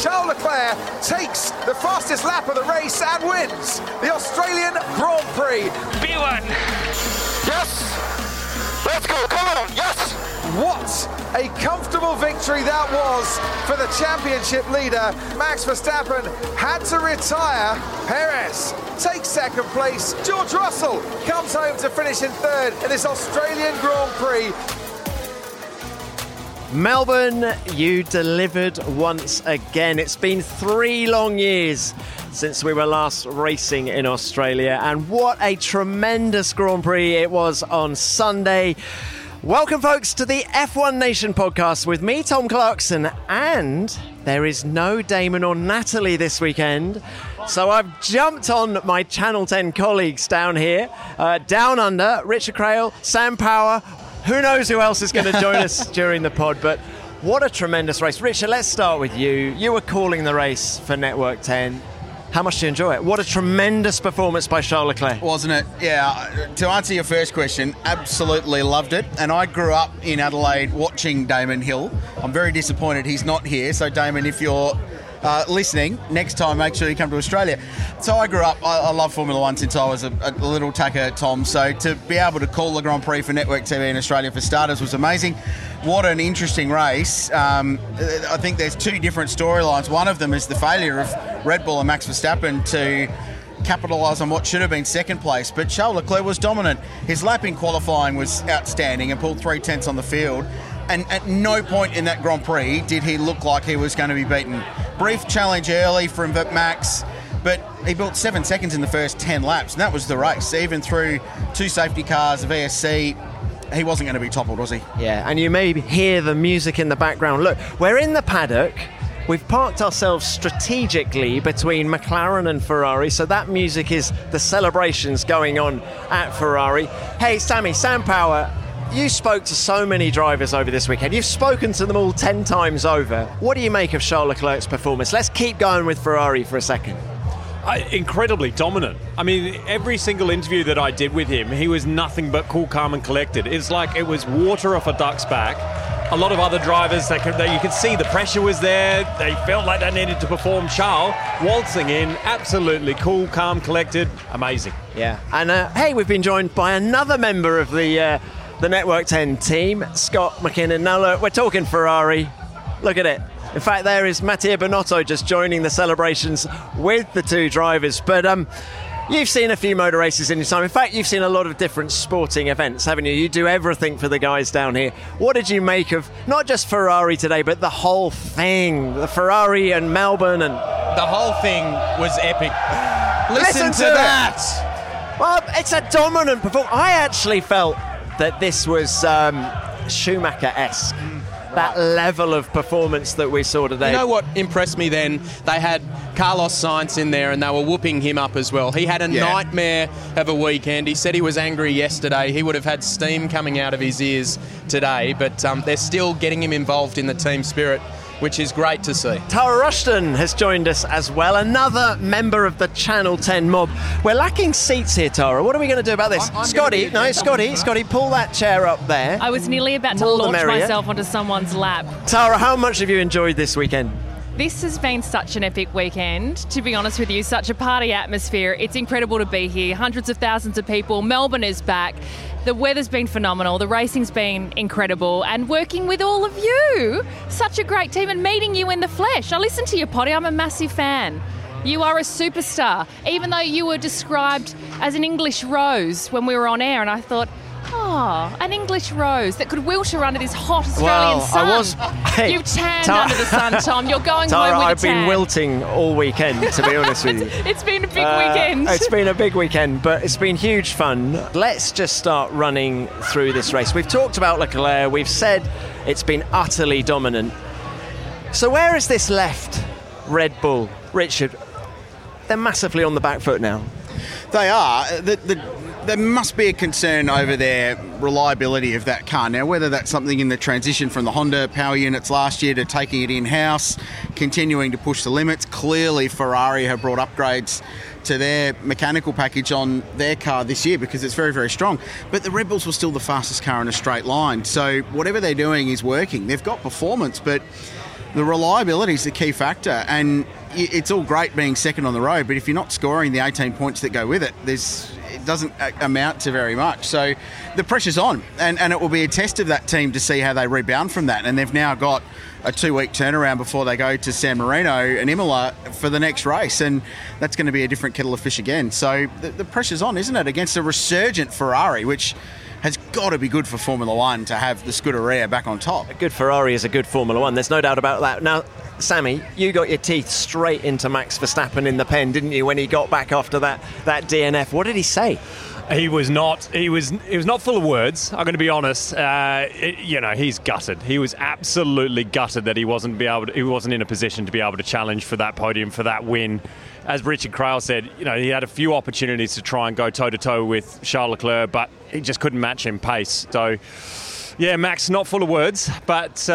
Charles Leclerc takes the fastest lap of the race and wins the Australian Grand Prix. B1. Yes. Let's go. Come on. Yes. What a comfortable victory that was for the championship leader. Max Verstappen had to retire. Perez takes second place. George Russell comes home to finish in third in this Australian Grand Prix. Melbourne, you delivered once again. It's been 3 long years since we were last racing in Australia, and what a tremendous Grand Prix it was on Sunday. Welcome, folks, to the F1 Nation podcast with me, Tom Clarkson, and there is no Damon or Natalie this weekend, so I've jumped on my Channel 10 colleagues down here, down under, Richard Craill, Sam Power. Who knows who else is going to join us during the pod, but what a tremendous race. Richard, let's start with you. You were calling the race for Network 10. How much do you enjoy it? What a tremendous performance by Charles Leclerc. Wasn't it? Yeah. To answer your first question, absolutely loved it. And I grew up in Adelaide watching Damon Hill. I'm very disappointed he's not here. So, Damon, if you're listening, next time make sure you come to Australia. So I grew up, I love Formula One since I was a little tacker, Tom. So to be able to call the Grand Prix for Network TV in Australia for starters was amazing. What an interesting race. I think there's 2 different storylines. One of them is the failure of Red Bull and Max Verstappen to capitalise on what should have been second place, but Charles Leclerc was dominant. His lap in qualifying was outstanding and pulled 3 tenths on the field, and at no point in that Grand Prix did he look like he was going to be beaten. Brief challenge early from Max, but he built 7 seconds in the first 10 laps, and that was the race. Even through 2 safety cars, a VSC, he wasn't going to be toppled, was he? Yeah, and you may hear the music in the background. Look, we're in the paddock. We've parked ourselves strategically between McLaren and Ferrari, so that music is the celebrations going on at Ferrari. Hey, Sam Power, you spoke to so many drivers over this weekend. You've spoken to them all 10 times over. What do you make of Charles Leclerc's performance? Let's keep going with Ferrari for a second. Incredibly dominant. I mean, every single interview that I did with him, he was nothing but cool, calm and collected. It's like it was water off a duck's back. A lot of other drivers, that you could see the pressure was there. They felt like they needed to perform. Charles waltzing in, absolutely cool, calm, collected, amazing. Yeah, and hey, we've been joined by another member of the Network 10 team, Scott McKinnon. Now look, we're talking Ferrari. Look at it. In fact, there is Mattia Binotto just joining the celebrations with the 2 drivers. But you've seen a few motor races in your time. In fact, you've seen a lot of different sporting events, haven't you? You do everything for the guys down here. What did you make of not just Ferrari today, but the whole thing? The Ferrari and Melbourne and... The whole thing was epic. Listen to that! Well, it's a dominant performance. I actually felt that this was Schumacher-esque. That level of performance that we saw today. You know what impressed me then? They had Carlos Sainz in there and they were whooping him up as well. He had a nightmare of a weekend. He said he was angry yesterday. He would have had steam coming out of his ears today, but they're still getting him involved in the team spirit, which is great to see. Tara Rushton has joined us as well, another member of the Channel 10 mob. We're lacking seats here, Tara. What are we going to do about this? Scotty, pull that chair up there. I was nearly about to launch myself onto someone's lap. Tara, how much have you enjoyed this weekend? This has been such an epic weekend, to be honest with you, such a party atmosphere. It's incredible to be here. Hundreds of thousands of people. Melbourne is back. The weather's been phenomenal. The racing's been incredible. And working with all of you, such a great team, and meeting you in the flesh. I listen to you, Potty. I'm a massive fan. You are a superstar, even though you were described as an English rose when we were on air. And I thought, an English rose that could wilter under this hot Australian sun. You've tanned under the sun, Tom. You're going Tara, home with I've a tan. been wilting all weekend, to be honest with you. It's been a big weekend. It's been a big weekend, but it's been huge fun. Let's just start running through this race. We've talked about Leclerc. We've said it's been utterly dominant. So where has this left Red Bull? Richard, they're massively on the back foot now. They are. There must be a concern over their reliability of that car. Now, whether that's something in the transition from the Honda power units last year to taking it in-house, continuing to push the limits. Clearly, Ferrari have brought upgrades to their mechanical package on their car this year because it's very, very strong. But the Red Bulls were still the fastest car in a straight line. So whatever they're doing is working. They've got performance, but the reliability is the key factor, and it's all great being second on the road, but if you're not scoring the 18 points that go with it, it doesn't amount to very much. So the pressure's on, and it will be a test of that team to see how they rebound from that. And they've now got a 2-week turnaround before they go to San Marino and Imola for the next race, and that's going to be a different kettle of fish again. So the pressure's on, isn't it, against a resurgent Ferrari, which has got to be good for Formula One to have the Scuderia back on top. A good Ferrari is a good Formula One. There's no doubt about that. Now, Sammy, you got your teeth straight into Max Verstappen in the pen, didn't you, when he got back after that DNF? What did he say? He was not full of words. I'm going to be honest. He's gutted. He was absolutely gutted that he wasn't in a position to be able to challenge for that podium, for that win. As Richard Craill said, he had a few opportunities to try and go toe-to-toe with Charles Leclerc, but he just couldn't match him pace. So, yeah, Max, not full of words, but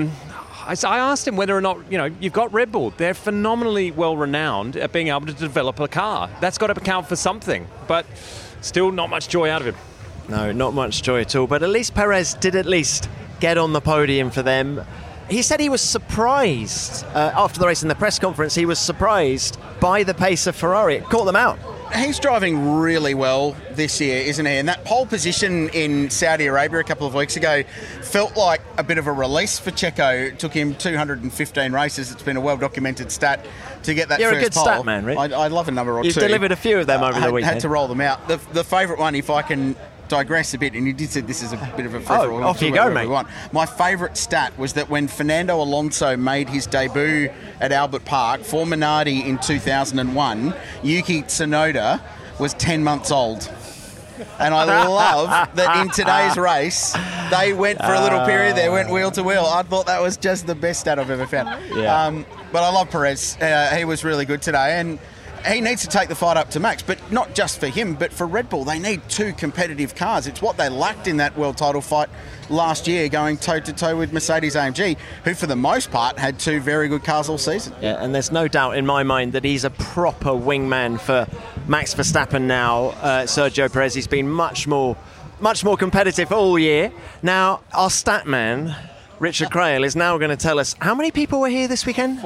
I asked him whether or not, you've got Red Bull. They're phenomenally well-renowned at being able to develop a car. That's got to account for something, but still not much joy out of him. No, not much joy at all, but at least Perez did at least get on the podium for them. He said he was surprised, after the race in the press conference, he was surprised by the pace of Ferrari. It caught them out. He's driving really well this year, isn't he? And that pole position in Saudi Arabia a couple of weeks ago felt like a bit of a release for Checo. It took him 215 races. It's been a well-documented stat to get that You're first a good pole. Stat man, Rick. I love a number or two. You've delivered a few of them over the weekend. Had to roll them out. The favourite one, if I can digress a bit, and you did say this is a bit of a free-for-all. Off you go, mate. My favourite stat was that when Fernando Alonso made his debut at Albert Park for Minardi in 2001, Yuki Tsunoda was 10 months old. And I love that in today's race, they went for a little period there, went wheel to wheel. I thought that was just the best stat I've ever found. Yeah. But I love Perez. He was really good today, and he needs to take the fight up to Max, but not just for him, but for Red Bull. They need two competitive cars. It's what they lacked in that world title fight last year, going toe-to-toe with Mercedes-AMG, who for the most part had two very good cars all season. Yeah, and there's no doubt in my mind that he's a proper wingman for Max Verstappen now. Sergio Perez, he's been much more competitive all year. Now, our stat man, Richard Craill, is now going to tell us how many people were here this weekend?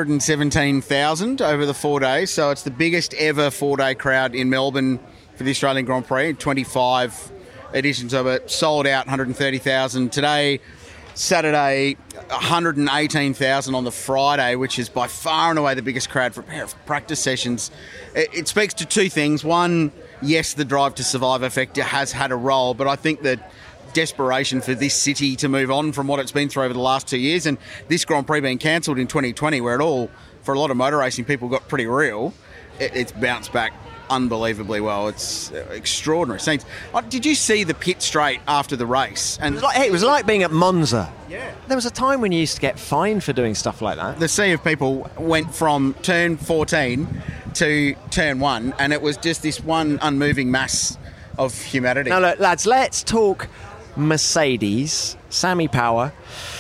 417,000 over the 4 days, so it's the biggest ever 4-day crowd in Melbourne for the Australian Grand Prix. 25 editions of it, sold out 130,000 today. Saturday, 118,000 on the Friday, which is by far and away the biggest crowd for practice sessions. It speaks to two things. One, yes, the Drive to Survive effect has had a role, but I think that desperation for this city to move on from what it's been through over the last 2 years, and this Grand Prix being cancelled in 2020, where it all, for a lot of motor racing people, got pretty real, it's bounced back unbelievably well. It's extraordinary scenes. Did you see the pit straight after the race? And it was like being at Monza. Yeah. There was a time when you used to get fined for doing stuff like that. The sea of people went from turn 14 to turn 1, and it was just this one unmoving mass of humanity. Now, look, lads, let's talk Mercedes. Sammy Power.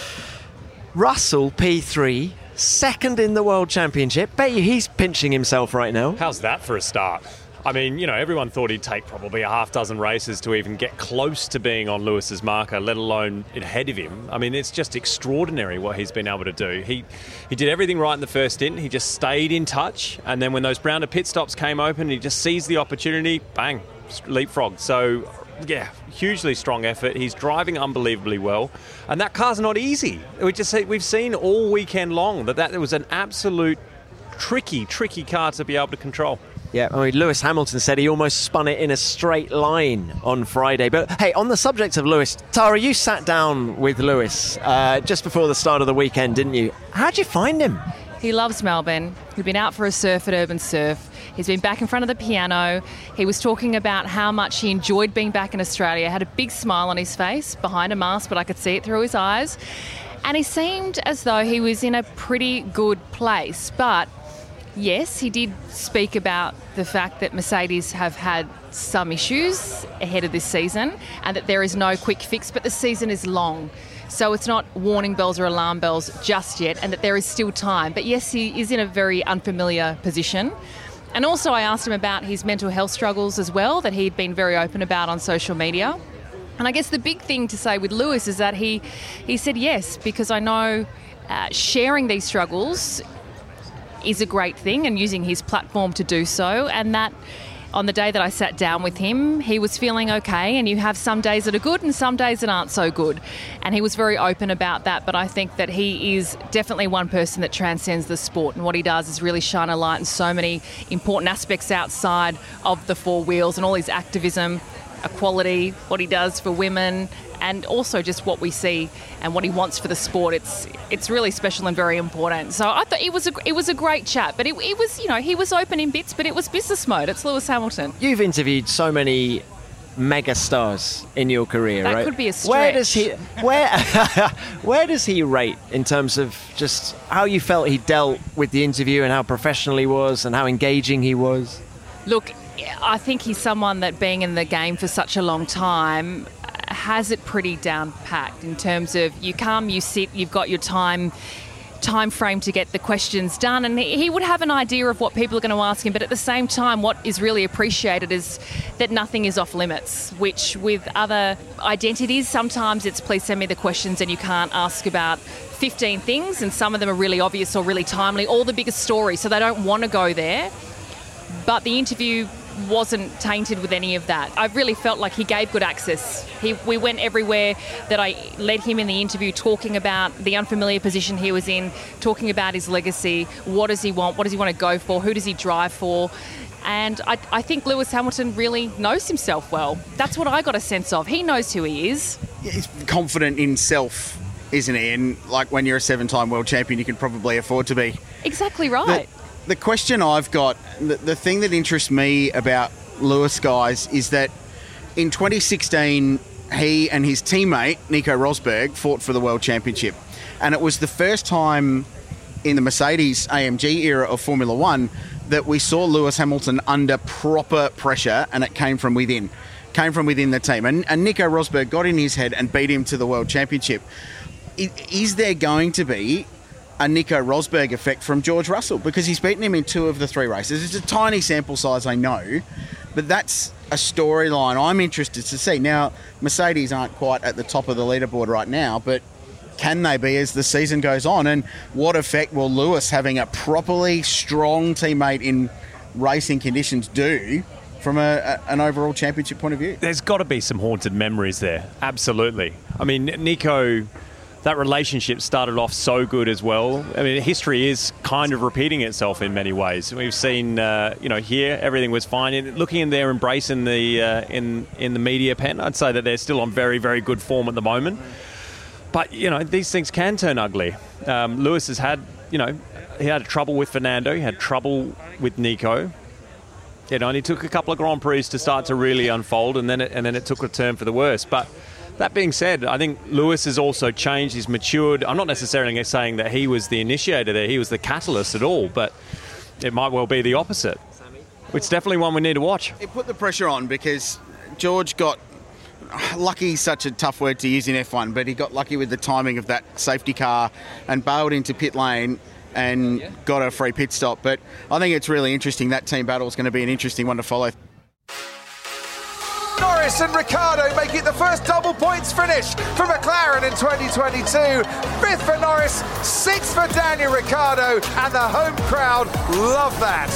Russell, P3, second in the World Championship. Bet you he's pinching himself right now. How's that for a start? I mean, everyone thought he'd take probably a half dozen races to even get close to being on Lewis's marker, let alone ahead of him. I mean, it's just extraordinary what he's been able to do. He did everything right in the first stint. He just stayed in touch. And then when those Browner pit stops came open, he just seized the opportunity, bang, leapfrogged. So, yeah, hugely strong effort. He's driving unbelievably well. And that car's not easy. We've seen all weekend long that was an absolute tricky car to be able to control. Yeah, I mean, Lewis Hamilton said he almost spun it in a straight line on Friday. But, hey, on the subject of Lewis, Tara, you sat down with Lewis just before the start of the weekend, didn't you? How'd you find him? He loves Melbourne. He'd been out for a surf at Urban Surf. He's been back in front of the piano. He was talking about how much he enjoyed being back in Australia. Had a big smile on his face, behind a mask, but I could see it through his eyes. And he seemed as though he was in a pretty good place. But yes, he did speak about the fact that Mercedes have had some issues ahead of this season and that there is no quick fix, but the season is long. So it's not warning bells or alarm bells just yet, and that there is still time. But yes, he is in a very unfamiliar position. And also I asked him about his mental health struggles as well, that he'd been very open about on social media. And I guess the big thing to say with Lewis is that he said yes, because I know sharing these struggles is a great thing and using his platform to do so. And that on the day that I sat down with him, he was feeling okay, and you have some days that are good and some days that aren't so good. And he was very open about that, but I think that he is definitely one person that transcends the sport, and what he does is really shine a light in so many important aspects outside of the four wheels, and all his activism, equality, what he does for women, and also just what we see and what he wants for the sport. It's really special and very important. So I thought it was a great chat, but it was, he was open in bits, but it was business mode. It's Lewis Hamilton. You've interviewed so many mega stars in your career, that right? Could be a stretch. Where does he rate in terms of just how you felt he dealt with the interview and how professional he was and how engaging he was? Look, I think he's someone that, being in the game for such a long time, has it pretty down packed in terms of you come, you sit, you've got your time frame to get the questions done, and he would have an idea of what people are going to ask him, but at the same time what is really appreciated is that nothing is off limits, which with other identities sometimes it's please send me the questions and you can't ask about 15 things, and some of them are really obvious or really timely, all the biggest stories, so they don't want to go there. But the interview wasn't tainted with any of that. I really felt like he gave good access. We went everywhere that I led him in the interview, talking about the unfamiliar position he was in, talking about his legacy, what does he want to go for, who does he drive for. And I think Lewis Hamilton really knows himself well. That's what I got a sense of. He knows who he is. He's confident in self, isn't he? And like when you're a 7-time world champion, you can probably afford to be. Exactly right. The question I've got, the thing that interests me about Lewis, guys, is that in 2016, he and his teammate, Nico Rosberg, fought for the World Championship. And it was the first time in the Mercedes AMG era of Formula One that we saw Lewis Hamilton under proper pressure, and it came from within the team. And Nico Rosberg got in his head and beat him to the World Championship. Is there going to be a Nico Rosberg effect from George Russell? Because he's beaten him in 2 of the 3 races. It's a tiny sample size, I know, but that's a storyline I'm interested to see. Now, Mercedes aren't quite at the top of the leaderboard right now, but can they be as the season goes on? And what effect will Lewis having a properly strong teammate in racing conditions do from an overall championship point of view? There's got to be some haunted memories there. Absolutely. I mean, Nico, that relationship started off so good as well. I mean, history is kind of repeating itself in many ways. We've seen, here everything was fine. Looking in there, embracing the in the media pen, I'd say that they're still on very, very good form at the moment. But these things can turn ugly. Lewis has had, he had trouble with Fernando. He had trouble with Nico. It only took a couple of Grand Prix to start to really unfold, and then it took a turn for the worse. But that being said, I think Lewis has also changed. He's matured. I'm not necessarily saying that he was the initiator there. He was the catalyst at all, but it might well be the opposite. It's definitely one we need to watch. It put the pressure on because George got lucky, such a tough word to use in F1, but he got lucky with the timing of that safety car and bailed into pit lane and got a free pit stop. But I think it's really interesting. That team battle is going to be an interesting one to follow. Norris and Ricciardo make it the first double points finish for McLaren in 2022. 5th for Norris, 6th for Daniel Ricciardo, and the home crowd love that.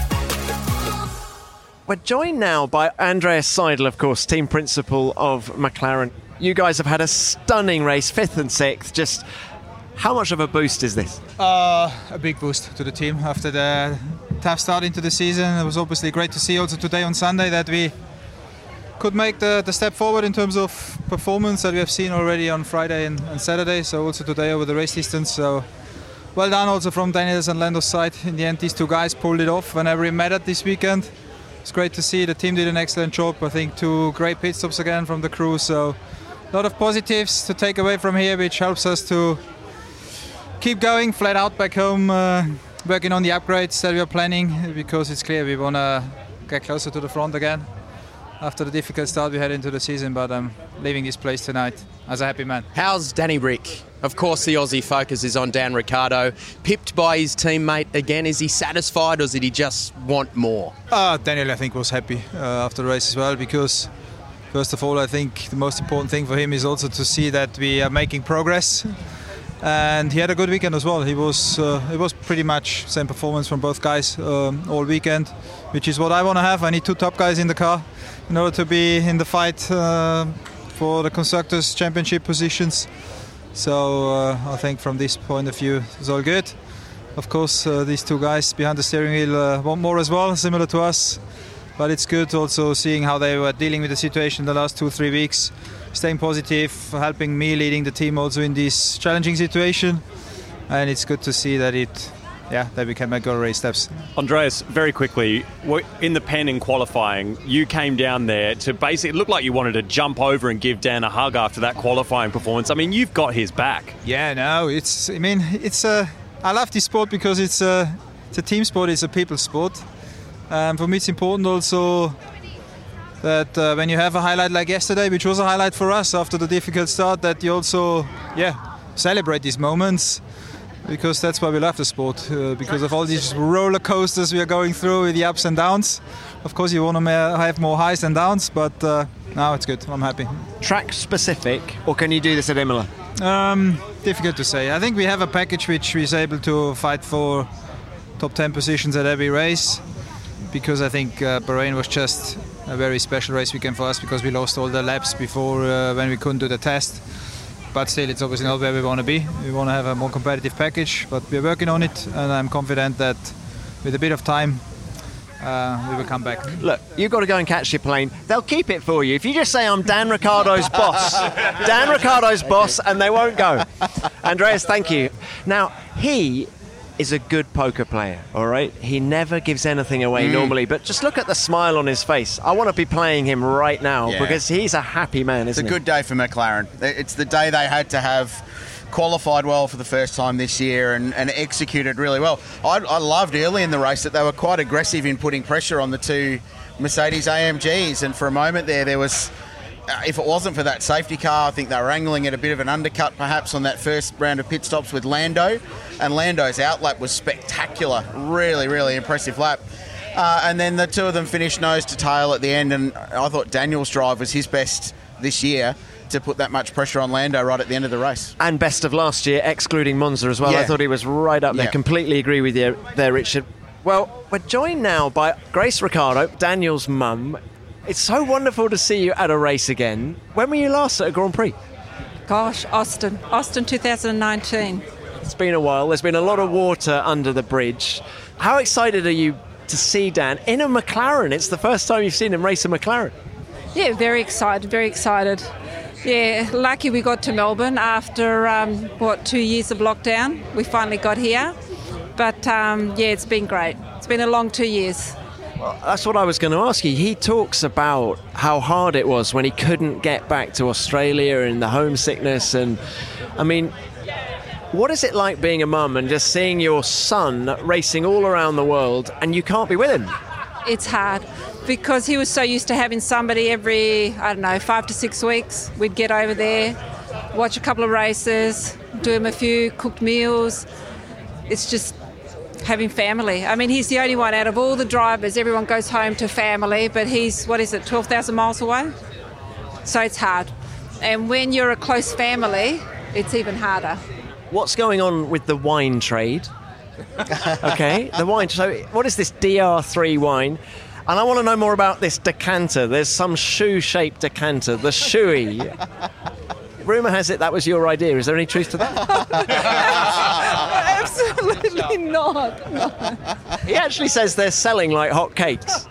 We're joined now by Andreas Seidel, of course, team principal of McLaren. You guys have had a stunning race, 5th and 6th. Just how much of a boost is this? A big boost to the team after the tough start into the season. It was obviously great to see also today on Sunday that we could make the step forward in terms of performance that we have seen already on Friday and Saturday, so also today over the race distance. So well done also from Daniels and Lando's side. In the end, these 2 guys pulled it off whenever it mattered this weekend. It's great to see. The team did an excellent job. I think 2 great pit stops again from the crew, so a lot of positives to take away from here, which helps us to keep going flat out back home, working on the upgrades that we are planning, because it's clear we want to get closer to the front again after the difficult start we had into the season. But I'm leaving this place tonight as a happy man. How's Danny Rick? Of course, the Aussie focus is on Dan Ricciardo. Pipped by his teammate again. Is he satisfied, or did he just want more? Daniel, I think, was happy after the race as well, because first of all, I think the most important thing for him is also to see that we are making progress And he had a good weekend as well. It was pretty much same performance from both guys all weekend, which is what I want to have. I need 2 top guys in the car in order to be in the fight for the Constructors' Championship positions. So I think from this point of view, it's all good. Of course, these 2 guys behind the steering wheel want more as well, similar to us. But it's good also seeing how they were dealing with the situation the last 2-3 weeks, staying positive, helping me leading the team also in this challenging situation. And it's good to see that we can make good race steps. Andreas, very quickly, in the pen in qualifying, you came down there to basically, it looked like you wanted to jump over and give Dan a hug after that qualifying performance. I mean, you've got his back. Yeah, no, I love this sport because it's a team sport, it's a people sport. For me, it's important also that when you have a highlight like yesterday, which was a highlight for us after the difficult start, that you also, celebrate these moments, because that's why we love the sport, because of all these roller coasters we are going through with the ups and downs. Of course, you want to have more highs than downs, but now it's good. I'm happy. Track specific, or can you do this at Imola? Difficult to say. I think we have a package which is able to fight for top 10 positions at every race, because I think Bahrain was just a very special race weekend for us because we lost all the laps before when we couldn't do the test. But still, it's obviously not where we want to be. We want to have a more competitive package, but we're working on it, and I'm confident that with a bit of time, we will come back. Look, you've got to go and catch your plane. They'll keep it for you. If you just say, I'm Dan Ricciardo's boss, Dan Ricciardo's boss, and they won't go. Andreas, thank you. Now, he is a good poker player, all right? He never gives anything away normally, but just look at the smile on his face. I want to be playing him right now because he's a happy man, isn't he? It's a good day for McLaren. It's the day they had to have qualified well for the first time this year and executed really well. I loved early in the race that they were quite aggressive in putting pressure on the 2 Mercedes AMGs, and for a moment there was... if it wasn't for that safety car, I think they were angling at a bit of an undercut perhaps on that first round of pit stops with Lando. And Lando's outlap was spectacular. Really, really impressive lap. And then the 2 of them finished nose to tail at the end. And I thought Daniel's drive was his best this year to put that much pressure on Lando right at the end of the race. And best of last year, excluding Monza as well. Yeah. I thought he was right up there. Yeah. Completely agree with you there, Richard. Well, we're joined now by Grace Ricciardo, Daniel's mum. It's so wonderful to see you at a race again. When were you last at a Grand Prix? Gosh, Austin 2019. It's been a while. There's been a lot of water under the bridge. How excited are you to see Dan in a McLaren? It's the first time you've seen him race a McLaren. Yeah, very excited, very excited. Yeah, lucky we got to Melbourne after, 2 years of lockdown. We finally got here. But, it's been great. It's been a long 2 years. Well, that's what I was going to ask you. He talks about how hard it was when he couldn't get back to Australia and the homesickness. And, I mean, what is it like being a mum and just seeing your son racing all around the world and you can't be with him? It's hard because he was so used to having somebody every, 5 to 6 weeks. We'd get over there, watch a couple of races, do him a few cooked meals. It's just having family. I mean, he's the only one out of all the drivers. Everyone goes home to family, but he's, 12,000 miles away? So it's hard. And when you're a close family, it's even harder. What's going on with the wine trade? Okay, the wine. So what is this DR3 wine? And I want to know more about this decanter. There's some shoe-shaped decanter, the shoey. Rumour has it that was your idea. Is there any truth to that? Absolutely not. No. He actually says they're selling like hot cakes.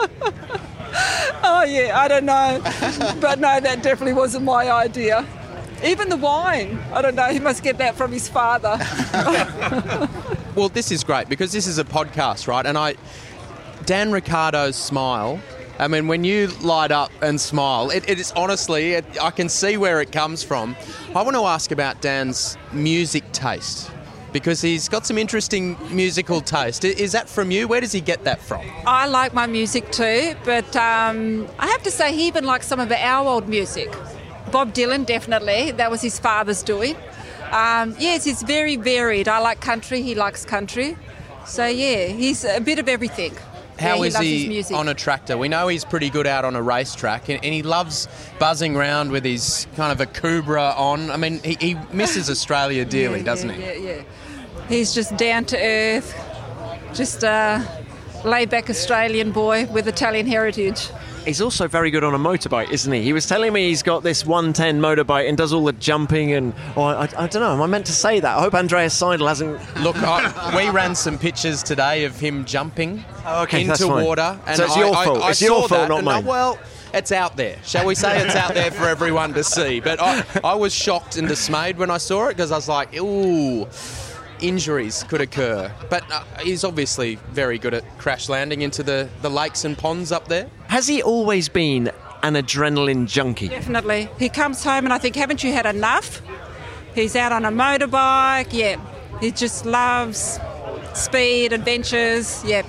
Oh, yeah, I don't know. But no, that definitely wasn't my idea. Even the wine. I don't know, he must get that from his father. Well, this is great because this is a podcast, right? And Dan Ricciardo's smile, I mean, when you light up and smile, it is honestly, I can see where it comes from. I want to ask about Dan's music taste because he's got some interesting musical taste. Is that from you? Where does he get that from? I like my music too, but I have to say he even likes some of our old music. Bob Dylan, definitely. That was his father's doing. Yes, it's very varied. I like country. He likes country. So, yeah, he's a bit of everything. How is loves he his music. on a tractor? We know he's pretty good out on a racetrack, and he loves buzzing around with his kind of a Cobra on. I mean, he misses Australia dearly, doesn't he? Yeah. He's just down to earth, just a laid-back Australian boy with Italian heritage. He's also very good on a motorbike, isn't he? He was telling me he's got this 110 motorbike and does all the jumping and... I don't know, am I meant to say that? I hope Andreas Seidel hasn't... Look, we ran some pictures today of him jumping into water. And so it's your fault. It's your fault, not mine. Well, it's out there. Shall we say it's out there for everyone to see? But I was shocked and dismayed when I saw it because I was like, ooh... Injuries could occur, but he's obviously very good at crash landing into the lakes and ponds up there. Has he always been an adrenaline junkie? Definitely. He comes home and I think, haven't you had enough? He's out on a motorbike, He just loves speed, adventures, Yep.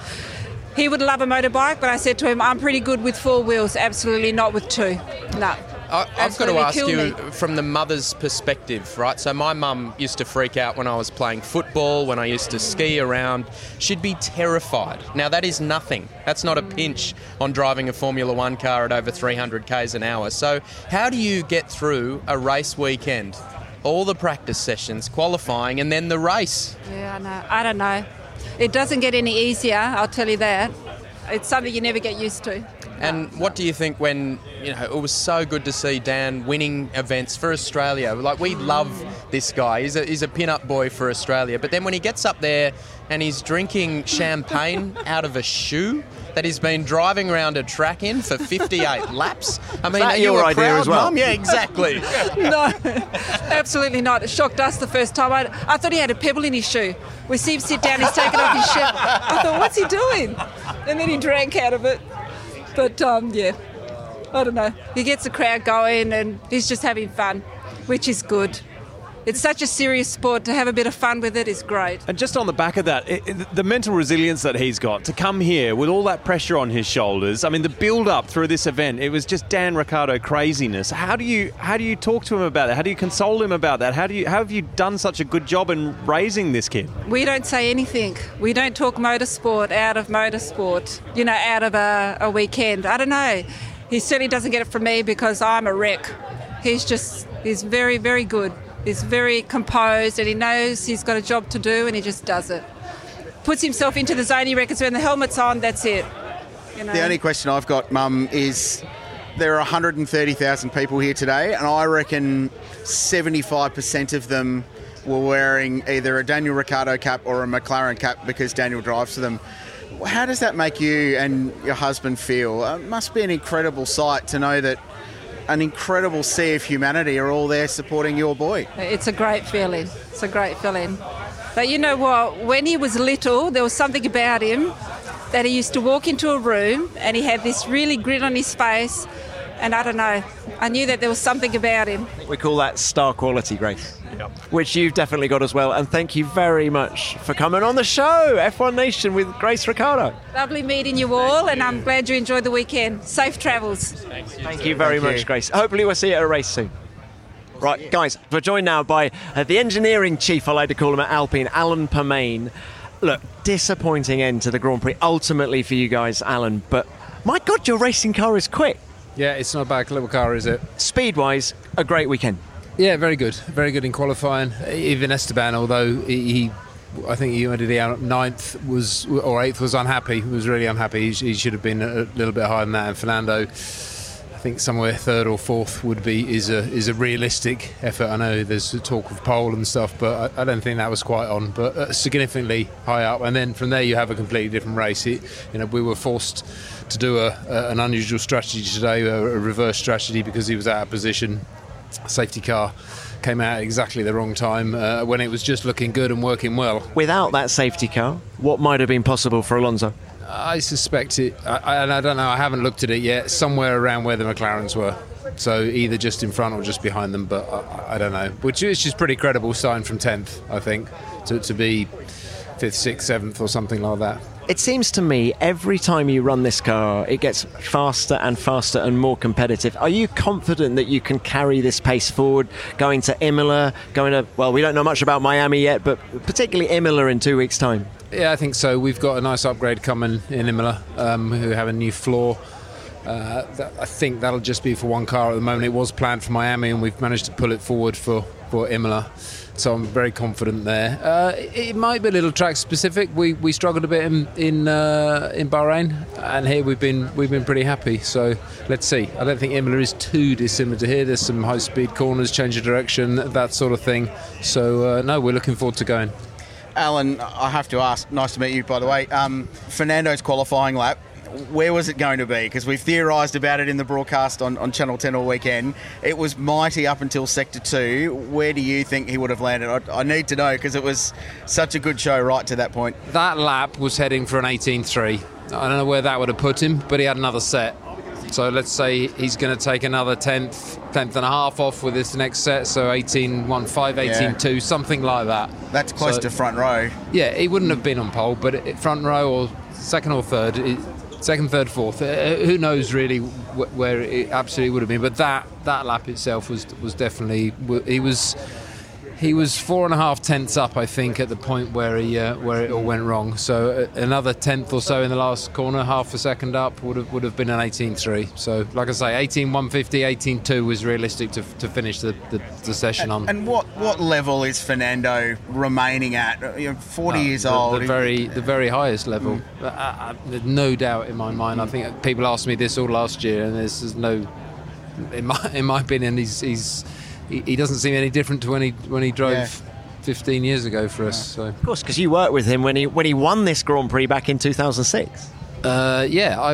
He would love a motorbike, but I said to him, I'm pretty good with 4 wheels, absolutely not with 2. No. I've got to ask you from the mother's perspective, right? So my mum used to freak out when I was playing football, when I used to ski around. She'd be terrified. Now, that is nothing. That's not a pinch on driving a Formula One car at over 300 k's an hour. So how do you get through a race weekend? All the practice sessions, qualifying, and then the race. Yeah, I know. I don't know. It doesn't get any easier, I'll tell you that. It's something you never get used to. And what do you think when, it was so good to see Dan winning events for Australia? Like, we love this guy. He's a pin-up boy for Australia. But then when he gets up there and he's drinking champagne out of a shoe that he's been driving around a track in for 58 laps. I mean, are you your a idea proud as well? mum? Yeah, exactly. No, absolutely not. It shocked us the first time. I thought he had a pebble in his shoe. We see him sit down, he's taken off his shirt. I thought, what's he doing? And then he drank out of it. But, I don't know. He gets the crowd going and he's just having fun, which is good. It's such a serious sport. To have a bit of fun with it is great. And just on the back of that, the mental resilience that he's got to come here with all that pressure on his shoulders. I mean, the build-up through this event, it was just Dan Ricciardo craziness. How do you talk to him about that? How do you console him about that? How have you done such a good job in raising this kid? We don't say anything. We don't talk motorsport out of motorsport, out of a weekend. I don't know. He certainly doesn't get it from me because I'm a wreck. He's very, very good. He's very composed and he knows he's got a job to do and he just does it. Puts himself into the zone he reckons when the helmet's on, that's it. The only question I've got, Mum, is there are 130,000 people here today and I reckon 75% of them were wearing either a Daniel Ricciardo cap or a McLaren cap because Daniel drives for them. How does that make you and your husband feel? It must be an incredible sight to know that an incredible sea of humanity are all there supporting your boy. It's a great feeling. It's a great feeling. But you know what? When he was little, there was something about him that he used to walk into a room and he had this really grin on his face. And I don't know, I knew that there was something about him. We call that star quality, Grace. Yep. Which you've definitely got as well. And thank you very much for coming on the show, F1 Nation with Grace Ricciardo. Lovely meeting you all, and I'm glad you enjoyed the weekend. Safe travels. Thank you very much, Grace. Hopefully we'll see you at a race soon. Right, guys, we're joined now by the engineering chief, I like to call him at Alpine, Alan Permane. Look, disappointing end to the Grand Prix, ultimately for you guys, Alan, but my God, your racing car is quick. Yeah, it's not a bad little car, is it? Speed-wise, a great weekend. Yeah, very good in qualifying. Even Esteban, although I think he ended out 9th or 8th, was unhappy. He was really unhappy. He should have been a little bit higher than that. And Fernando, I think somewhere 3rd or 4th is a realistic effort. I know there's talk of pole and stuff, but I don't think that was quite on. But significantly high up, and then from there you have a completely different race. We were forced to do an unusual strategy today, a reverse strategy, because he was out of position. Safety car came out at exactly the wrong time when it was just looking good and working well. Without that safety car, what might have been possible for Alonso? I suspect it, and I don't know, I haven't looked at it yet, somewhere around where the McLarens were. So either just in front or just behind them, but I don't know. Which is just pretty credible, starting from 10th, I think, to be 5th, 6th, 7th or something like that. It seems to me every time you run this car, it gets faster and faster and more competitive. Are you confident that you can carry this pace forward, going to Imola, well, we don't know much about Miami yet, but particularly Imola in 2 weeks' time? Yeah, I think so. We've got a nice upgrade coming in Imola, who have a new floor. I think that'll just be for one car at the moment. It was planned for Miami, and we've managed to pull it forward for Imola. So I'm very confident there. It might be a little track specific. We struggled a bit in Bahrain, and here we've been pretty happy. So let's see. I don't think Imola is too dissimilar to here. There's some high speed corners, change of direction, that sort of thing. So no, we're looking forward to going. Alan, I have to ask, nice to meet you, by the way. Fernando's qualifying lap, where was it going to be? Because we've theorised about it in the broadcast on Channel 10 all weekend. It was mighty up until Sector 2. Where do you think he would have landed? I need to know, because it was such a good show right to that point. That lap was heading for an 18.3. I don't know where that would have put him, but he had another set. So let's say he's going to take another tenth and a half off with this next set, so 18.15, 18.2, something like that. That's close to front row. Yeah, he wouldn't have been on pole, but front row or second or third, second, third, fourth, who knows really where it absolutely would have been. But that lap itself was definitely, he was 4.5 tenths up, I think, at the point where it all went wrong. So another tenth or so in the last corner, half a second up, would have been an 18.3. So like I say, 18.150, 18.2 was realistic to finish the session on. And what level is Fernando remaining at? 40 years old. The very highest level. There's no doubt in my mind. I think people asked me this all last year, and there's no, in my opinion, he doesn't seem any different to when he drove 15 years ago for us. So. Of course, because you worked with him when he won this Grand Prix back in 2006. I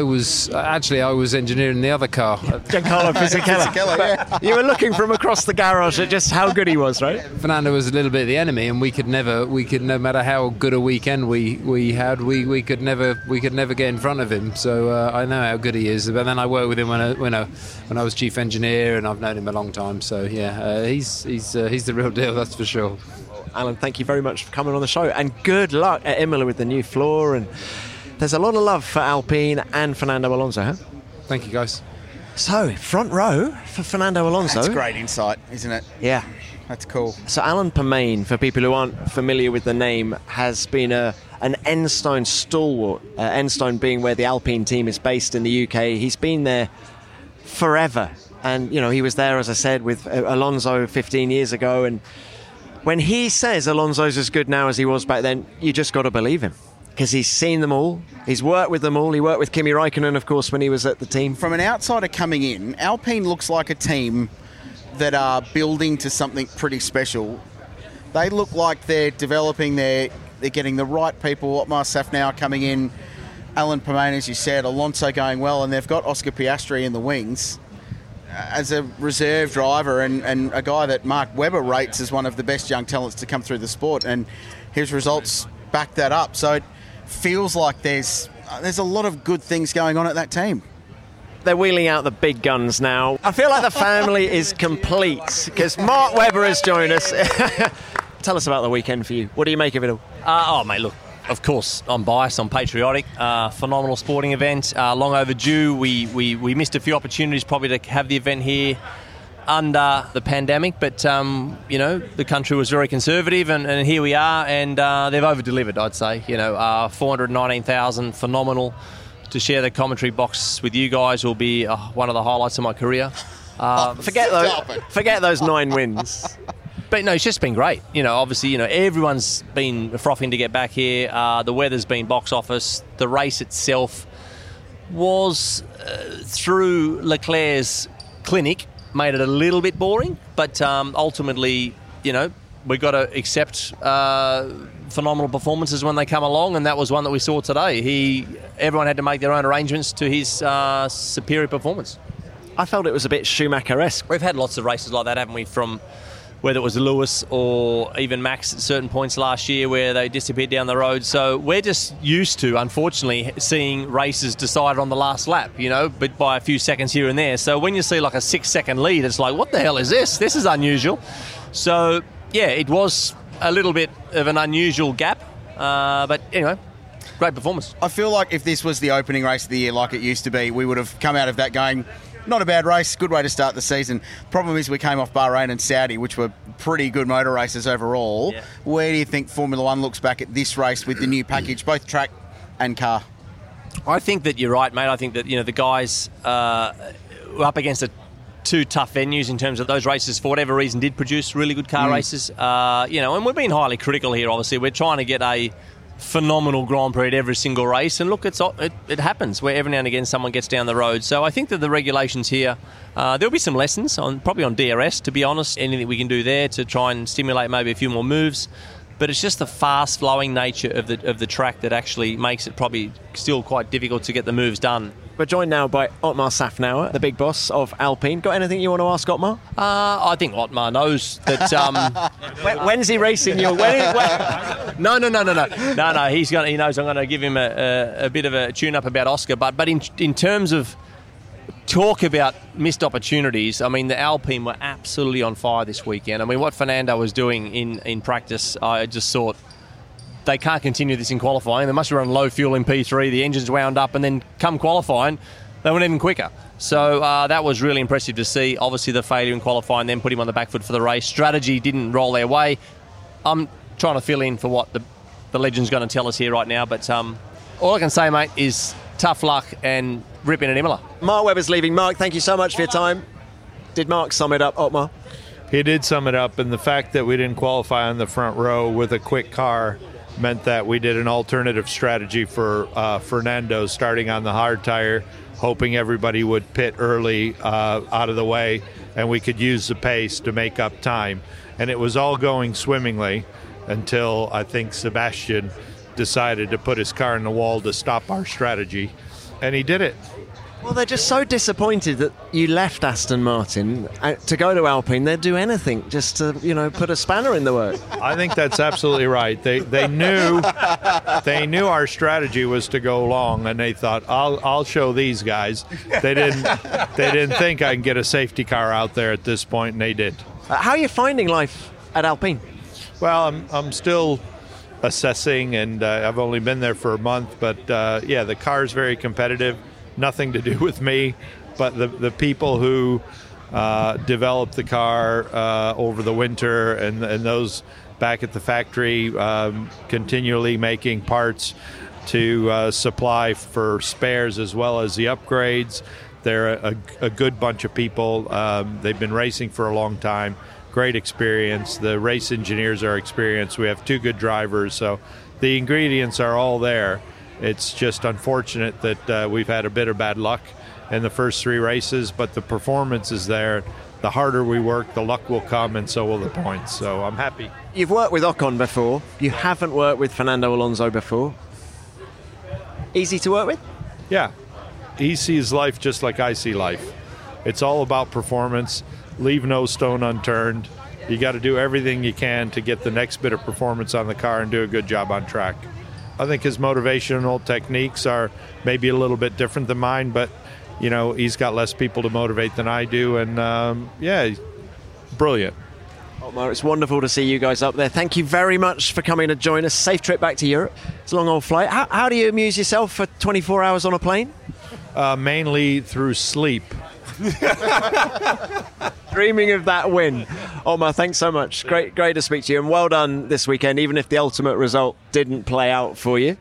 was engineering the other car. Giancarlo Fisichella. You were looking from across the garage at just how good he was, right? Fernando was a little bit the enemy, and we could no matter how good a weekend we had, we could never get in front of him. So I know how good he is. But then I worked with him when I was chief engineer, and I've known him a long time. So he's the real deal, that's for sure. Alan, thank you very much for coming on the show, and good luck at Imola with the new floor. And there's a lot of love for Alpine and Fernando Alonso, huh? Thank you, guys. So, front row for Fernando Alonso. That's great insight, isn't it? Yeah. That's cool. So, Alan Permane, for people who aren't familiar with the name, has been an Enstone stalwart. Enstone being where the Alpine team is based in the UK. He's been there forever. And, he was there, as I said, with Alonso 15 years ago. And when he says Alonso's as good now as he was back then, you just got to believe him. Because he's seen them all. He's worked with them all. He worked with Kimi Räikkönen, of course, when he was at the team. From an outsider coming in, Alpine looks like a team that are building to something pretty special. They look like they're developing, they're getting the right people. Otmar Safnauer coming in, Alan Permane, as you said, Alonso going well, and they've got Oscar Piastri in the wings as a reserve driver and a guy that Mark Webber rates as one of the best young talents to come through the sport, and his results back that up. So it feels like there's a lot of good things going on at that team. They're wheeling out the big guns now. I feel like the family is complete because Mark Webber has joined us. Tell us about the weekend for you. What do you make of it all? Mate, look, of course, I'm biased, I'm patriotic. Phenomenal sporting event, long overdue. We missed a few opportunities probably to have the event here under the pandemic, but the country was very conservative, and here we are, and they've over-delivered, I'd say. 419,000, phenomenal. To share the commentary box with you guys will be one of the highlights of my career. Forget those 9 wins. But no, it's just been great. Obviously, everyone's been frothing to get back here. The weather's been box office. The race itself was through Leclerc's clinic, made it a little bit boring, but ultimately, we've got to accept phenomenal performances when they come along, and that was one that we saw today. Everyone had to make their own arrangements to his superior performance. I felt it was a bit Schumacher-esque. We've had lots of races like that, haven't we, from whether it was Lewis or even Max at certain points last year where they disappeared down the road. So we're just used to, unfortunately, seeing races decided on the last lap, but by a few seconds here and there. So when you see like a 6-second lead, it's like, what the hell is this? This is unusual. So, yeah, it was a little bit of an unusual gap. But anyway, great performance. I feel like if this was the opening race of the year like it used to be, we would have come out of that going, not a bad race, good way to start the season. Problem is we came off Bahrain and Saudi, which were pretty good motor races overall. Yeah. Where do you think Formula One looks back at this race with the new package, both track and car? I think that you're right, mate. I think that, the guys were up against two tough venues in terms of those races, for whatever reason, did produce really good car races. And we've been highly critical here, obviously. We're trying to get a phenomenal Grand Prix at every single race, and look, it happens where every now and again someone gets down the road. So I think that the regulations here, there'll be some lessons probably on DRS, to be honest, anything we can do there to try and stimulate maybe a few more moves. But it's just the fast-flowing nature of the track that actually makes it probably still quite difficult to get the moves done. We're joined now by Otmar Szafnauer, the big boss of Alpine. Got anything you want to ask Otmar? I think Otmar knows that. When's he racing you? No. He knows I'm going to give him a bit of a tune-up about Oscar. But in terms of talk about missed opportunities, I mean, the Alpine were absolutely on fire this weekend. I mean, what Fernando was doing in practice, I just thought, they can't continue this in qualifying. They must have run low fuel in P3. The engine's wound up, and then come qualifying, they went even quicker. So that was really impressive to see. Obviously, the failure in qualifying then put him on the back foot for the race. Strategy didn't roll their way. I'm trying to fill in for what the legend's going to tell us here right now. But all I can say, mate, is tough luck and rip in at Imola. Mark Webber's leaving. Mark, thank you so much for your time. Did Mark sum it up, Otmar? He did sum it up, and the fact that we didn't qualify on the front row with a quick car meant that we did an alternative strategy for Fernando, starting on the hard tire, hoping everybody would pit early out of the way, and we could use the pace to make up time. And it was all going swimmingly until I think Sebastian decided to put his car in the wall to stop our strategy, and he did it. Well, they're just so disappointed that you left Aston Martin to go to Alpine. They'd do anything just to, put a spanner in the work. I think that's absolutely right. They knew our strategy was to go long, and they thought, I'll show these guys. They didn't think I can get a safety car out there at this point, and they did. How are you finding life at Alpine? Well, I'm still assessing, and I've only been there for a month, but the car's very competitive. Nothing to do with me, but the people who developed the car over the winter and those back at the factory continually making parts to supply for spares as well as the upgrades. They're a good bunch of people. They've been racing for a long time. Great experience. The race engineers are experienced. We have two good drivers, so the ingredients are all there. It's just unfortunate that we've had a bit of bad luck in the first three races, but the performance is there. The harder we work, the luck will come, and so will the points. So I'm happy. You've worked with Ocon before. You haven't worked with Fernando Alonso before. Easy to work with? Yeah. He sees life just like I see life. It's all about performance. Leave no stone unturned. You got to do everything you can to get the next bit of performance on the car and do a good job on track. I think his motivational techniques are maybe a little bit different than mine, but, he's got less people to motivate than I do, and, he's brilliant. Otmar, it's wonderful to see you guys up there. Thank you very much for coming to join us. Safe trip back to Europe. It's a long old flight. How do you amuse yourself for 24 hours on a plane? Mainly through sleep. Dreaming of that win. Otmar, thanks so much. Great to speak to you, and well done this weekend, even if the ultimate result didn't play out for you.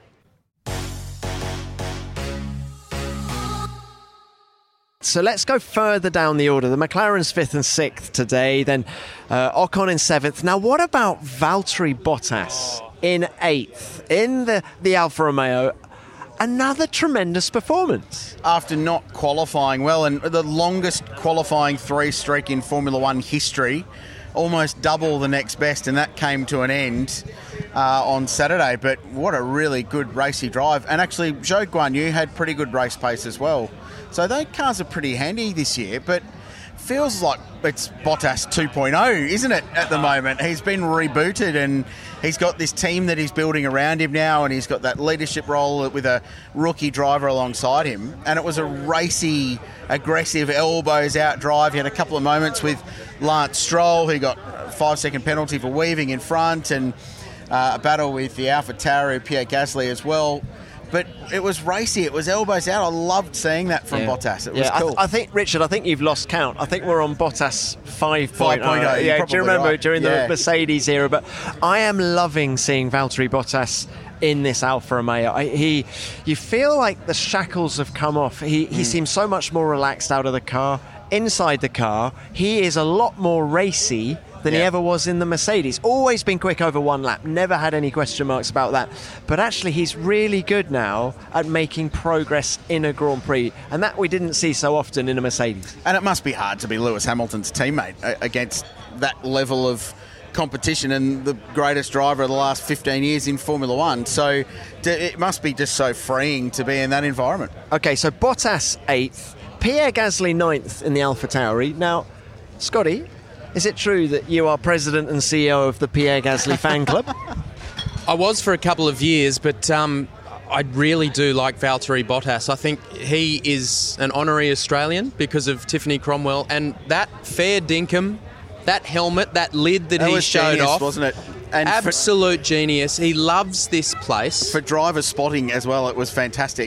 So let's go further down the order. The McLaren's 5th and 6th today, then Ocon in 7th. Now, what about Valtteri Bottas in 8th in the Alfa Romeo? Another tremendous performance. After not qualifying well, and the longest qualifying 3 streak in Formula One history, almost double the next best, and that came to an end on Saturday. But what a really good racy drive. And actually, Zhou Guanyu had pretty good race pace as well. So those cars are pretty handy this year, but feels like it's Bottas 2.0, isn't it, at the moment? He's been rebooted, and he's got this team that he's building around him now, and he's got that leadership role with a rookie driver alongside him. And it was a racy, aggressive, elbows-out drive. He had a couple of moments with Lance Stroll, who got a 5-second penalty for weaving in front, and a battle with the AlphaTauri, Pierre Gasly as well. But it was racy. It was elbows out. I loved seeing that from Bottas. It was cool. I think, Richard, you've lost count. I think we're on Bottas 5.0. Yeah, do you remember right. during the Mercedes era? But I am loving seeing Valtteri Bottas in this Alfa Romeo. You feel like the shackles have come off. He seems so much more relaxed out of the car. Inside the car, he is a lot more racy than he ever was in the Mercedes. Always been quick over one lap. Never had any question marks about that. But actually, he's really good now at making progress in a Grand Prix. And that we didn't see so often in a Mercedes. And it must be hard to be Lewis Hamilton's teammate against that level of competition and the greatest driver of the last 15 years in Formula One. So it must be just so freeing to be in that environment. Okay, so Bottas 8th. Pierre Gasly 9th in the AlphaTauri. Now, Scotty, is it true that you are president and CEO of the Pierre Gasly fan club? I was for a couple of years, but I really do like Valtteri Bottas. I think he is an honorary Australian because of Tiffany Cromwell. And that fair dinkum, that helmet, that lid that he showed genius, off, wasn't it? And absolute genius. He loves this place. For driver spotting as well, it was fantastic.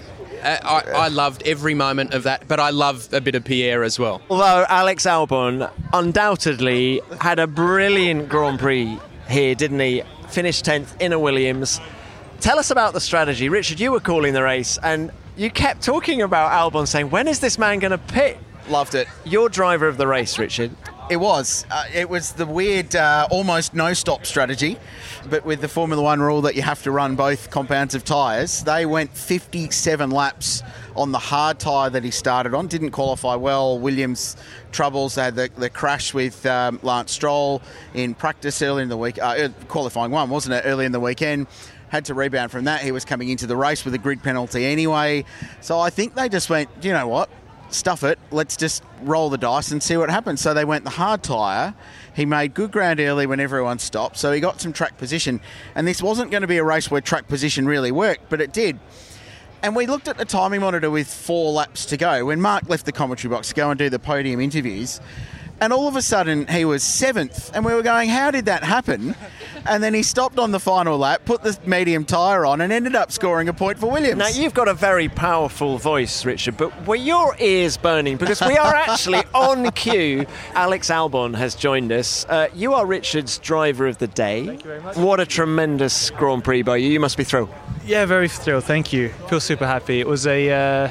I loved every moment of that, but I love a bit of Pierre as well. Although Alex Albon undoubtedly had a brilliant Grand Prix here, didn't he? Finished 10th in a Williams. Tell us about the strategy. Richard, you were calling the race, and you kept talking about Albon, saying, when is this man going to pit? Loved it. Your driver of the race, Richard. It was. It was the weird, almost no-stop strategy, but with the Formula One rule that you have to run both compounds of tyres, they went 57 laps on the hard tyre that he started on. Didn't qualify well. Williams troubles. They had the crash with Lance Stroll in practice early in the week. Qualifying one, wasn't it, early in the weekend. Had to rebound from that. He was coming into the race with a grid penalty anyway. So I think they just went, you know what? Stuff it, let's just roll the dice and see what happens. So they went the hard tyre. He made good ground early when everyone stopped, so he got some track position. And this wasn't going to be a race where track position really worked, but it did. And we looked at the timing monitor with 4 laps to go when Mark left the commentary box to go and do the podium interviews. And all of a sudden, he was 7th. And we were going, how did that happen? And then he stopped on the final lap, put the medium tyre on, and ended up scoring a point for Williams. Now, you've got a very powerful voice, Richard, but were your ears burning? Because we are actually on cue. Alex Albon has joined us. You are Richard's driver of the day. Thank you very much. What a tremendous Grand Prix by you. You must be thrilled. Yeah, very thrilled. Thank you. Feel super happy. It was a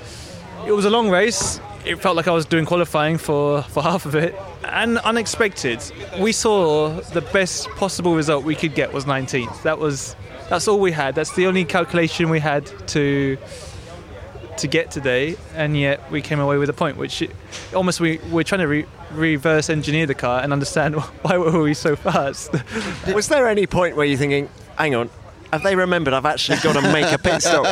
long race. It felt like I was doing qualifying for half of it, and unexpected. We saw the best possible result we could get was 19th. That's all we had. That's the only calculation we had to get today, and yet we came away with a point, which almost we're trying to reverse engineer the car and understand why were we so fast. Was there any point where you're thinking, hang on, have they remembered I've actually got to make a pit stop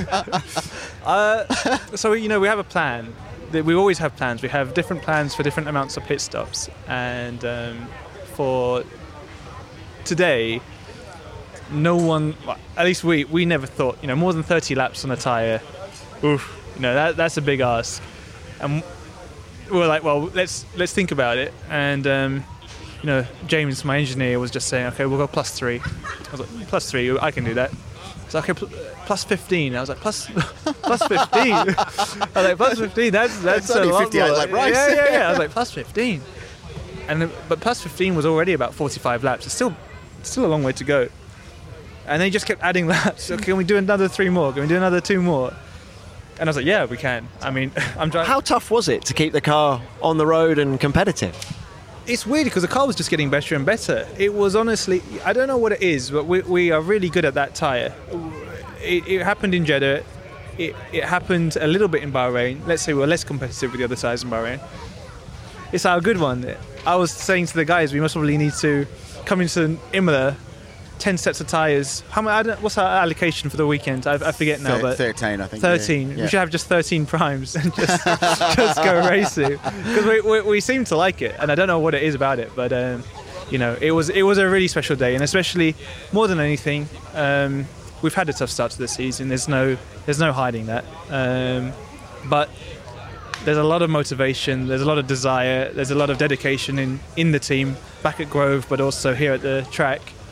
here? So, we have a plan. We always have plans. We have different plans for different amounts of pit stops. And for today, no one, at least we never thought, more than 30 laps on a tyre, oof, that's a big ask. And we were like, well, let's think about it. And, James, my engineer, was just saying, okay, we'll go +3. I was like, +3, I can do that. It's like, okay, +15. I was like, plus 15. I was like, +15. That's only a lot 58 more. lap race. Yeah. I was like, +15. But +15 was already about 45 laps. It's still a long way to go. And they just kept adding laps. So can we do another 3 more? Can we do another 2 more? And I was like, yeah, we can. I mean, I'm driving. How tough was it to keep the car on the road and competitive? It's weird because the car was just getting better and better. It was honestly, I don't know what it is, but we are really good at that tyre. It happened in Jeddah. It happened a little bit in Bahrain. Let's say we're less competitive with the other tyres in Bahrain. It's our good one. I was saying to the guys, we must probably need to come into Imola, 10 sets of tyres. What's our allocation for the weekend? I forget now. But 13, I think. 13. Yeah. We should have just 13 primes and just go racing. Because we seem to like it, and I don't know what it is about it, but it was a really special day, and especially more than anything, we've had a tough start to the season. There's no hiding that. But there's a lot of motivation, there's a lot of desire, there's a lot of dedication in the team back at Grove, but also here at the track.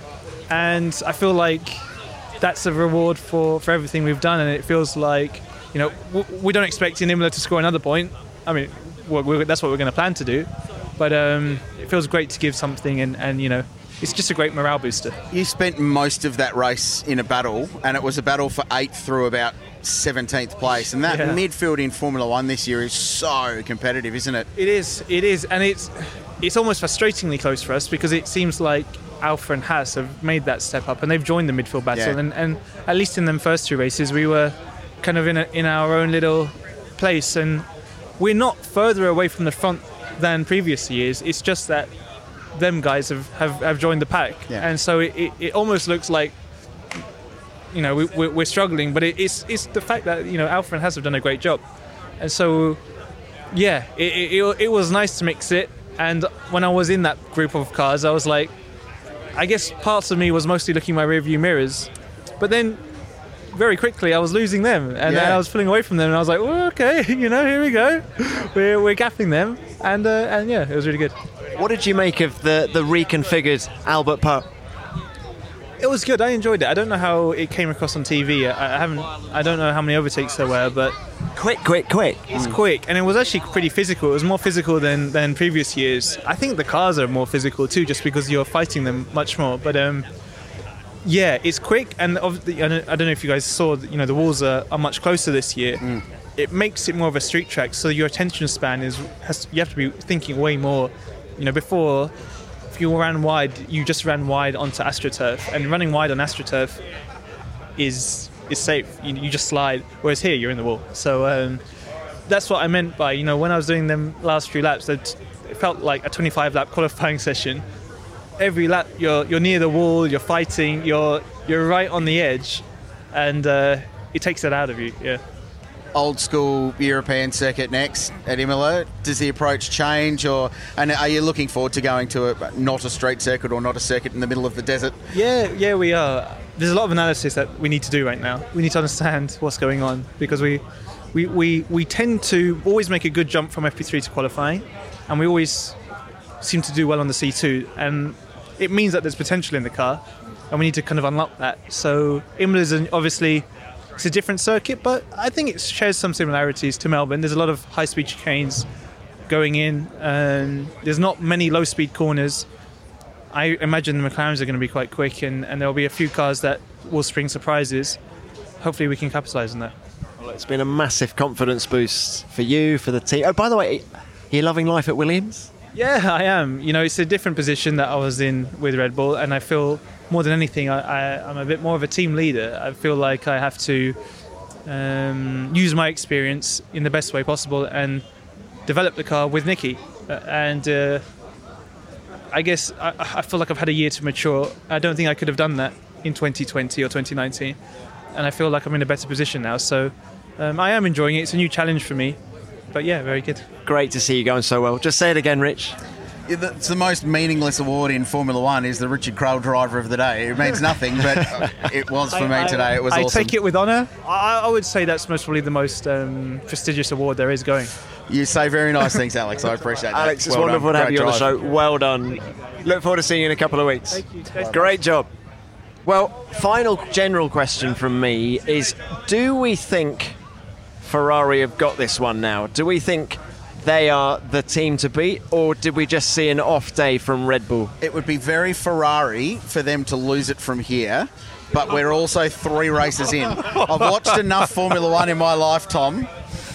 and I feel like that's a reward for everything we've done, and it feels like, you know, we don't expect Imola to score another point. I mean, that's what we're going to plan to do, but it feels great to give something, and you know, it's just a great morale booster. You spent most of that race in a battle, and it was a battle for 8th through about 17th place, and that midfield in Formula One this year is so competitive, isn't it? It is, and it's almost frustratingly close for us, because it seems like Alfa and Haas have made that step up and they've joined the midfield battle, and at least in them first 2 races we were kind of in our own little place, and we're not further away from the front than previous years. It's just that them guys have joined the pack, and so it almost looks like, you know, we're struggling, but it's the fact that, you know, Alfa and Haas have done a great job, and so it was nice to mix it. And when I was in that group of cars, I was like, I guess parts of me was mostly looking in my rearview mirrors, but then very quickly I was losing them, and I was pulling away from them, and I was like, well, okay, you know, here we go, we're gapping them, and yeah, it was really good. What did you make of the reconfigured Albert Park? It was good. I enjoyed it. I don't know how it came across on TV. I don't know how many overtakes there were, but quick. It's quick, and it was actually pretty physical. It was more physical than previous years. I think the cars are more physical too, just because you're fighting them much more. But yeah, it's quick, and I don't know if you guys saw, you know, the walls are much closer this year. It makes it more of a street track, so your attention span you have to be thinking way more. You know, before, if you ran wide, you just ran wide onto AstroTurf, and running wide on AstroTurf is safe. You just slide, whereas here you're in the wall. So that's what I meant by, you know, when I was doing them last few laps, it felt like a 25-lap qualifying session. Every lap you're near the wall, you're fighting, you're right on the edge, and it takes that out of you. Yeah. Old school European circuit next at Imola. Does the approach change, and are you looking forward to going to not a straight circuit, or not a circuit in the middle of the desert? Yeah, we are. There's a lot of analysis that we need to do right now. We need to understand what's going on, because we tend to always make a good jump from FP3 to qualifying, and we always seem to do well on the C2, and it means that there's potential in the car, and we need to kind of unlock that. So Imola's obviously, it's a different circuit, but I think it shares some similarities to Melbourne. There's a lot of high-speed chicanes going in, and there's not many low-speed corners. I imagine the McLarens are going to be quite quick, and there'll be a few cars that will spring surprises. Hopefully we can capitalise on that. Well, it's been a massive confidence boost for you, for the team. Oh, by the way, are you loving life at Williams? Yeah, I am. You know, it's a different position that I was in with Red Bull, and I feel more than anything, I'm a bit more of a team leader. I feel like I have to use my experience in the best way possible and develop the car with Nicky. And I guess I feel like I've had a year to mature. I don't think I could have done that in 2020 or 2019. And I feel like I'm in a better position now. So I am enjoying it. It's a new challenge for me. But yeah, very good. Great to see you going so well. Just say it again, Rich. It's the most meaningless award in Formula One is the Richard Krull Driver of the Day. It means nothing, but it was for me today. It was awesome. I take it with honour. I would say that's most probably the most prestigious award there is going. You say very nice things, Alex. I appreciate that. Alex, it's wonderful to have you on the show. Well done. Look forward to seeing you in a couple of weeks. Thank you. Great job. Well, final general question from me is, do we think Ferrari have got this one now? Do we think they are the team to beat, or did we just see an off day from Red Bull? It would be very Ferrari for them to lose it from here, but we're also 3 races in. I've watched enough Formula One in my life, Tom.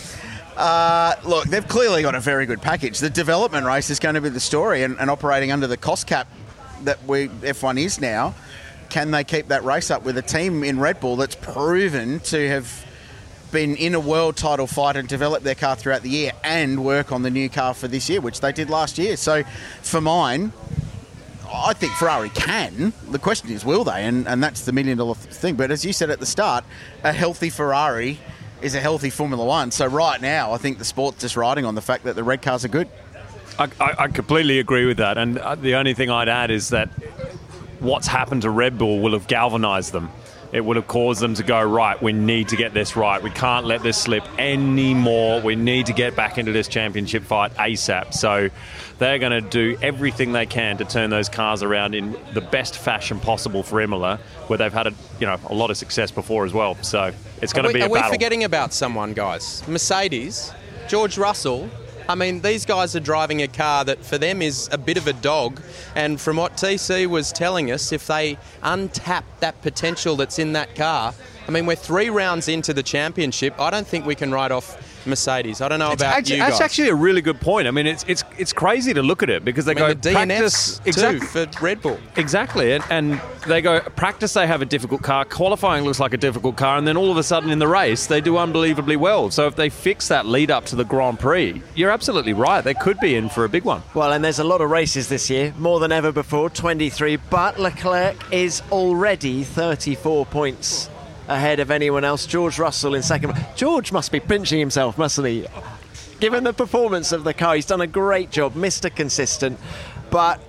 Look, they've clearly got a very good package. The development race is going to be the story, and operating under the cost cap that F1 is now, can they keep that race up with a team in Red Bull that's proven to have been in a world title fight and develop their car throughout the year and work on the new car for this year, which they did last year. So for mine, I think Ferrari can. The question is, will they? And that's the $1 million thing. But as you said at the start, a healthy Ferrari is a healthy Formula One. So right now, I think the sport's just riding on the fact that the red cars are good. I completely agree with that. And the only thing I'd add is that what's happened to Red Bull will have galvanised them. it would have caused them to go, right, we need to get this right. We can't let this slip anymore. We need to get back into this championship fight ASAP. So they're going to do everything they can to turn those cars around in the best fashion possible for Imola, where they've had a lot of success before as well. So it's going to be a battle. Are we forgetting about someone, guys? Mercedes, George Russell. I mean, these guys are driving a car that for them is a bit of a dog. And from what TC was telling us, if they untap that potential that's in that car, I mean, we're 3 rounds into the championship. I don't think we can write off Mercedes. I don't know about you guys. That's actually a really good point. I mean, it's crazy to look at it because they go the practice DNFs too for Red Bull. Exactly, and they go practice. They have a difficult car. Qualifying looks like a difficult car, and then all of a sudden in the race they do unbelievably well. So if they fix that lead up to the Grand Prix, you're absolutely right. They could be in for a big one. Well, and there's a lot of races this year, more than ever before. 23, but Leclerc is already 34 points ahead of anyone else. George Russell in second. George must be pinching himself, mustn't he? Given the performance of the car, he's done a great job, Mr. Consistent. But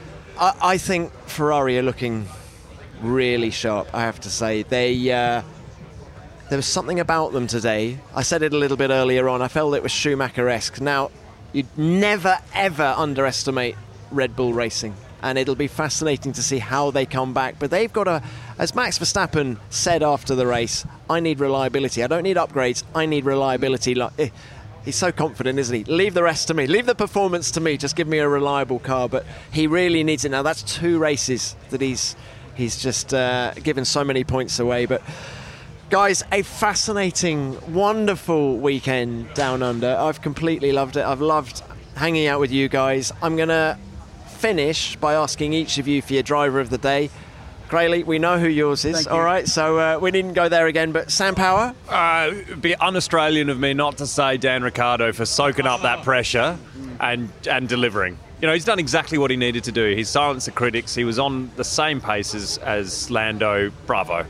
I think Ferrari are looking really sharp, I have to say. There was something about them today. I said it a little bit earlier on. I felt it was Schumacher-esque. Now, you'd never, ever underestimate Red Bull Racing. And it'll be fascinating to see how they come back. But they've got as Max Verstappen said after the race, I need reliability. I don't need upgrades. I need reliability. He's so confident, isn't he? Leave the rest to me. Leave the performance to me. Just give me a reliable car. But he really needs it. Now, that's 2 races that he's just given so many points away. But, guys, a fascinating, wonderful weekend down under. I've completely loved it. I've loved hanging out with you guys. I'm going to finish by asking each of you for your driver of the day. Crayley, we know who yours is, all right, so we needn't go there again, but Sam Power? It'd be un-Australian of me not to say Dan Ricciardo for soaking up that pressure and delivering. He's done exactly what he needed to do. He silenced the critics. He was on the same pace as Lando. Bravo.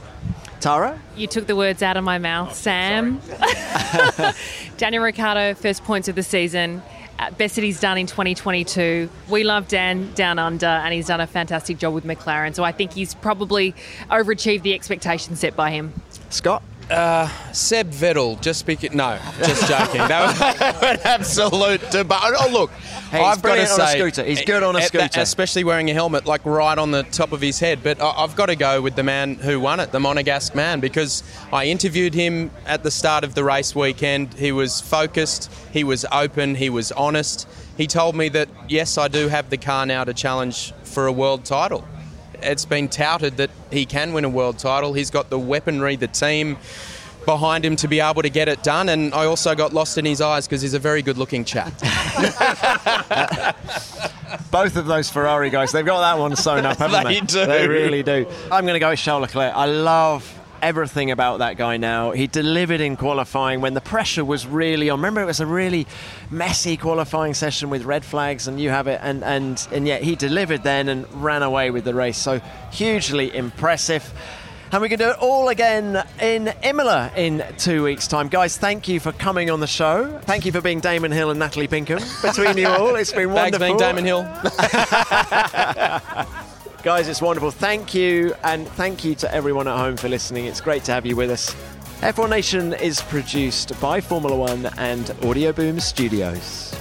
Tara? You took the words out of my mouth, Sam. Daniel Ricciardo, first points of the season. Best that he's done in 2022. We love Dan down under, and he's done a fantastic job with McLaren. So I think he's probably overachieved the expectations set by him. Scott? Seb Vettel, just joking. That was an absolute debate. Oh, look, hey, I've got to say, he's good on a scooter, especially wearing a helmet like right on the top of his head. But I've got to go with the man who won it, the Monegasque man, because I interviewed him at the start of the race weekend. He was focused, he was open, he was honest. He told me that yes, I do have the car now to challenge for a world title. It's been touted that he can win a world title. He's got the weaponry, the team behind him to be able to get it done. And I also got lost in his eyes because he's a very good-looking chap. Both of those Ferrari guys, they've got that one sewn up, haven't they? They do. They really do. I'm going to go with Charles Leclerc. I love everything about that guy now. He delivered in qualifying when the pressure was really on. Remember, it was a really messy qualifying session with red flags, and you have it, and yet he delivered then and ran away with the race. So hugely impressive. And we can do it all again in Imola in 2 weeks' time. Guys, thank you for coming on the show. Thank you for being Damon Hill and Natalie Pinkham. Between you all, it's been wonderful. Thanks being Damon Hill. Guys, it's wonderful. Thank you, and thank you to everyone at home for listening. It's great to have you with us. F1 Nation is produced by Formula One and Audio Boom Studios.